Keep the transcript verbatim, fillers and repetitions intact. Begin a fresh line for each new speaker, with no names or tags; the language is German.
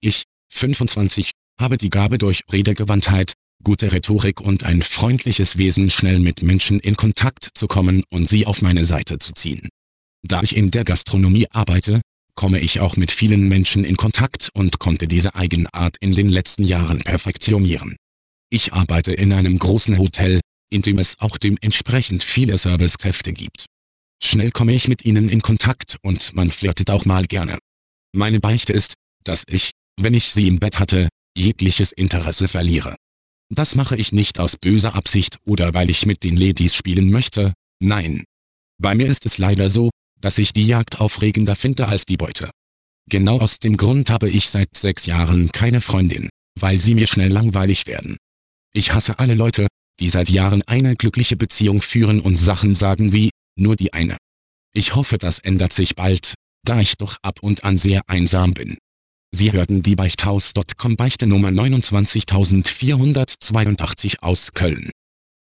Ich, fünfundzwanzig, habe die Gabe durch Redegewandtheit, gute Rhetorik und ein freundliches Wesen schnell mit Menschen in Kontakt zu kommen und sie auf meine Seite zu ziehen. Da ich in der Gastronomie arbeite, komme ich auch mit vielen Menschen in Kontakt und konnte diese Eigenart in den letzten Jahren perfektionieren. Ich arbeite in einem großen Hotel, in dem es auch dementsprechend viele Servicekräfte gibt. Schnell komme ich mit ihnen in Kontakt und man flirtet auch mal gerne. Meine Beichte ist, dass ich, wenn ich sie im Bett hatte, jegliches Interesse verliere. Das mache ich nicht aus böser Absicht oder weil ich mit den Ladies spielen möchte, nein. Bei mir ist es leider so, dass ich die Jagd aufregender finde als die Beute. Genau aus dem Grund habe ich seit sechs Jahren keine Freundin, weil sie mir schnell langweilig werden. Ich hasse alle Leute, die seit Jahren eine glückliche Beziehung führen und Sachen sagen wie, nur die eine. Ich hoffe, das ändert sich bald, da ich doch ab und an sehr einsam bin. Sie hörten die Beichthaus Punkt com Beichte Nummer neunundzwanzigtausendvierhundertzweiundachtzig aus Köln.